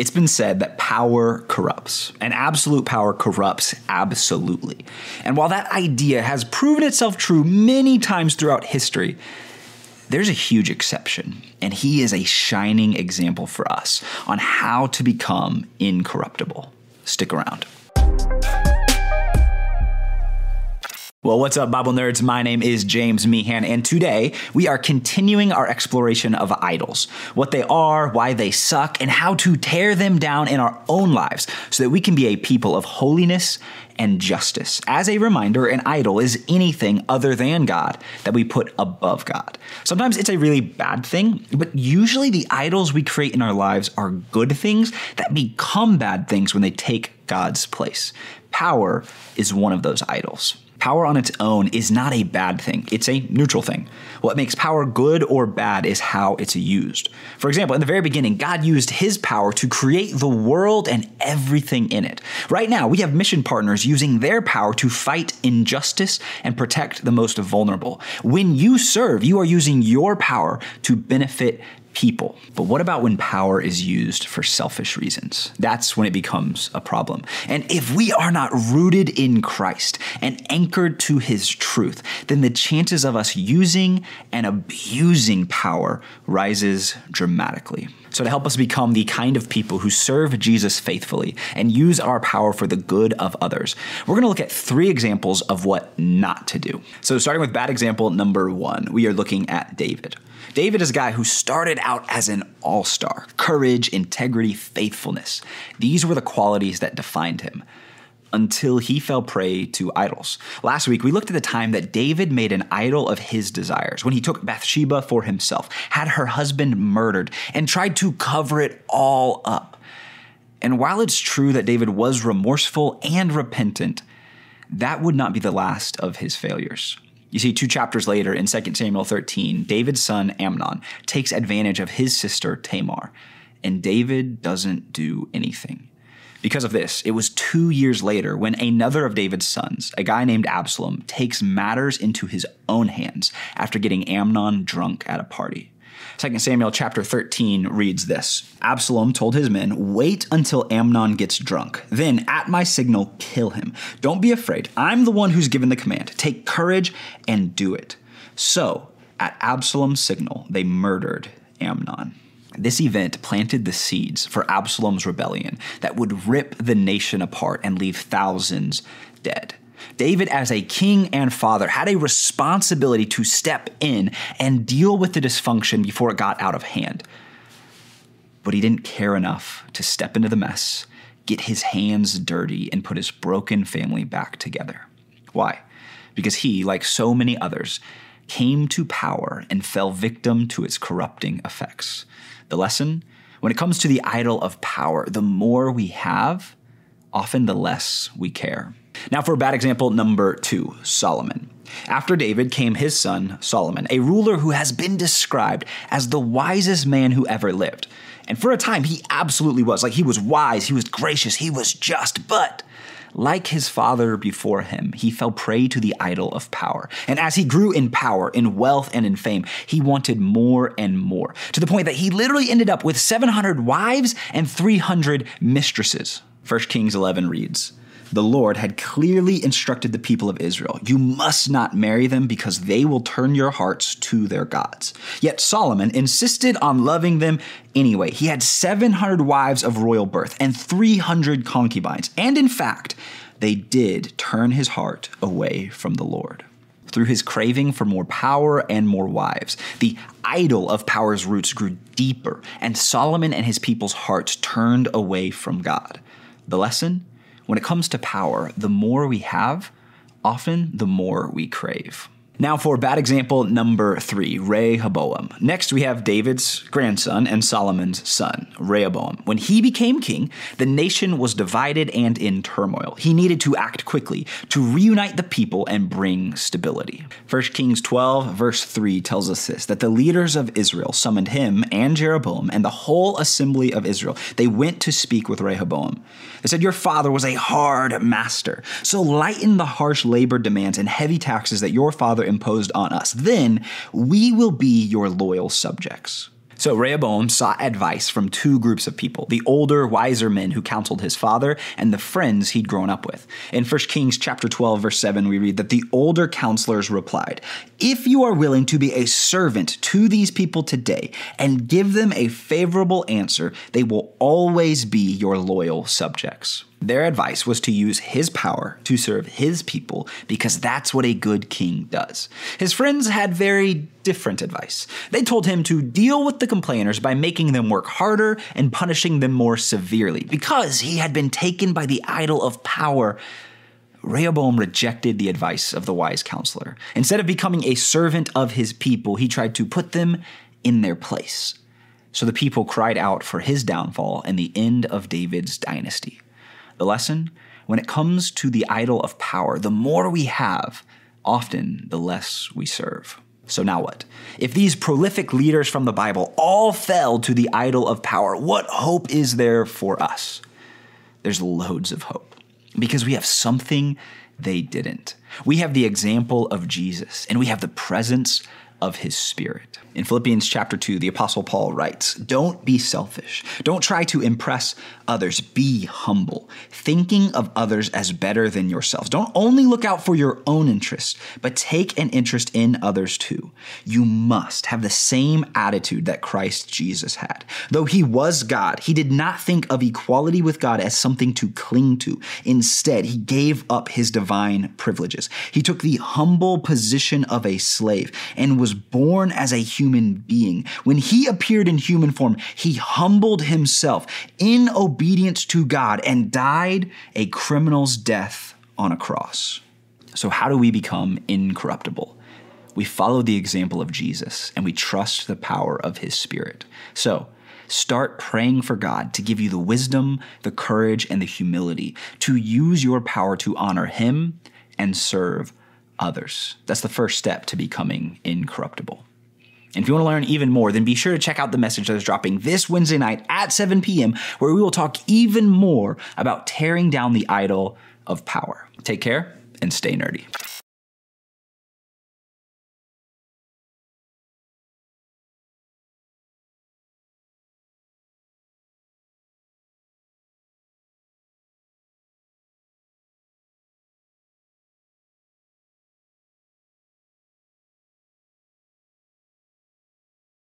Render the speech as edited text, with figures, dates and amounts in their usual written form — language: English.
It's been said that power corrupts, and absolute power corrupts absolutely. And while that idea has proven itself true many times throughout history, there's a huge exception, and he is a shining example for us on how to become incorruptible. Stick around. Well, what's up, Bible nerds? My name is James Meehan, and today we are continuing our exploration of idols, what they are, why they suck, and how to tear them down in our own lives so that we can be a people of holiness and justice. As a reminder, an idol is anything other than God that we put above God. Sometimes it's a really bad thing, but usually the idols we create in our lives are good things that become bad things when they take God's place. Power is one of those idols. Power on its own is not a bad thing. It's a neutral thing. What makes power good or bad is how it's used. For example, in the very beginning, God used his power to create the world and everything in it. Right now, we have mission partners using their power to fight injustice and protect the most vulnerable. When you serve, you are using your power to benefit people. But what about when power is used for selfish reasons? That's when it becomes a problem. And if we are not rooted in Christ and anchored to his truth, then the chances of us using and abusing power rises dramatically. So to help us become the kind of people who serve Jesus faithfully and use our power for the good of others, we're going to look at 3 examples of what not to do. So starting with bad example number 1, we are looking at David. David is a guy who started out as an all-star. Courage, integrity, faithfulness. These were the qualities that defined him until he fell prey to idols. Last week, we looked at the time that David made an idol of his desires when he took Bathsheba for himself, had her husband murdered, and tried to cover it all up. And while it's true that David was remorseful and repentant, that would not be the last of his failures. You see, 2 chapters later in 2 Samuel 13, David's son Amnon takes advantage of his sister Tamar, and David doesn't do anything. Because of this, it was 2 years later when another of David's sons, a guy named Absalom, takes matters into his own hands after getting Amnon drunk at a party. 2 Samuel chapter 13 reads this: Absalom told his men, "Wait until Amnon gets drunk. Then, at my signal, kill him. Don't be afraid. I'm the one who's given the command. Take courage and do it." So, at Absalom's signal, they murdered Amnon. This event planted the seeds for Absalom's rebellion that would rip the nation apart and leave thousands dead. David, as a king and father, had a responsibility to step in and deal with the dysfunction before it got out of hand. But he didn't care enough to step into the mess, get his hands dirty, and put his broken family back together. Why? Because he, like so many others, came to power and fell victim to its corrupting effects. The lesson? When it comes to the idol of power, the more we have, often the less we care. Now for bad example number 2, Solomon. After David came his son, Solomon, a ruler who has been described as the wisest man who ever lived. And for a time, he absolutely was. He was wise, he was gracious, he was just, but like his father before him, he fell prey to the idol of power. And as he grew in power, in wealth, and in fame, he wanted more and more, to the point that he literally ended up with 700 wives and 300 mistresses. 1 Kings 11 reads, "The Lord had clearly instructed the people of Israel, 'You must not marry them because they will turn your hearts to their gods.' Yet Solomon insisted on loving them anyway. He had 700 wives of royal birth and 300 concubines. And in fact, they did turn his heart away from the Lord." Through his craving for more power and more wives, the idol of power's roots grew deeper, and Solomon and his people's hearts turned away from God. The lesson? When it comes to power, the more we have, often the more we crave. Now for bad example number 3, Rehoboam. Next we have David's grandson and Solomon's son, Rehoboam. When he became king, the nation was divided and in turmoil. He needed to act quickly to reunite the people and bring stability. 1 Kings 12 verse 3 tells us this, that the leaders of Israel summoned him and Jeroboam and the whole assembly of Israel. They went to speak with Rehoboam. They said, "Your father was a hard master, so lighten the harsh labor demands and heavy taxes that your father imposed on us. Then we will be your loyal subjects." So Rehoboam sought advice from two groups of people, the older, wiser men who counseled his father and the friends he'd grown up with. In 1 Kings chapter 12, verse 7, we read that the older counselors replied, "If you are willing to be a servant to these people today and give them a favorable answer, they will always be your loyal subjects." Their advice was to use his power to serve his people because that's what a good king does. His friends had very different advice. They told him to deal with the complainers by making them work harder and punishing them more severely because he had been taken by the idol of power. Rehoboam rejected the advice of the wise counselor. Instead of becoming a servant of his people, he tried to put them in their place. So the people cried out for his downfall and the end of David's dynasty. The lesson? When it comes to the idol of power, the more we have, often the less we serve. So now what? If these prolific leaders from the Bible all fell to the idol of power, what hope is there for us? There's loads of hope because we have something they didn't. We have the example of Jesus, and we have the presence of his Spirit. In Philippians chapter 2, the Apostle Paul writes, "Don't be selfish. Don't try to impress others. Be humble, thinking of others as better than yourselves. Don't only look out for your own interests, but take an interest in others too. You must have the same attitude that Christ Jesus had. Though he was God, he did not think of equality with God as something to cling to. Instead, he gave up his divine privileges. He took the humble position of a slave and was born as a human being. When he appeared in human form, he humbled himself in obedience to God and died a criminal's death on a cross." So how do we become incorruptible? We follow the example of Jesus and we trust the power of his Spirit. So start praying for God to give you the wisdom, the courage, and the humility to use your power to honor him and serve others. That's the first step to becoming incorruptible. And if you want to learn even more, then be sure to check out the message that is dropping this Wednesday night at 7 p.m., where we will talk even more about tearing down the idol of power. Take care and stay nerdy.